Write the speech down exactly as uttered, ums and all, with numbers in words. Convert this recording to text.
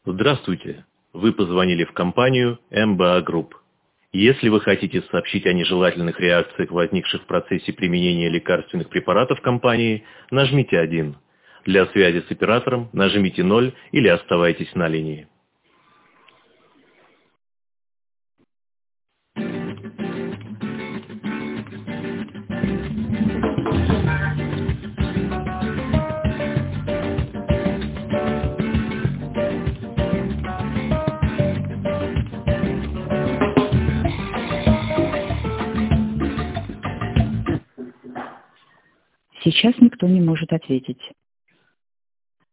Здравствуйте! Вы позвонили в компанию эм бэ а Group. Если вы хотите сообщить о нежелательных реакциях, возникших в процессе применения лекарственных препаратов компании, нажмите один. Для связи с оператором нажмите ноль или оставайтесь на линии. Сейчас никто не может ответить.